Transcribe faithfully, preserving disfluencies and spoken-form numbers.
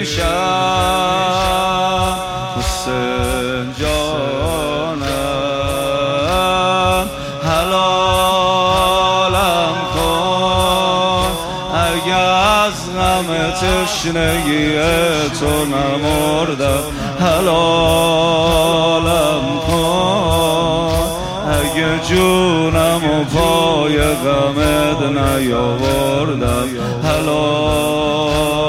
میشم حسین جانم حلالم کن اگه از غم تشنگی تو نمردم حلالم کن اگه جونم و پای غمت نیاوردم حلال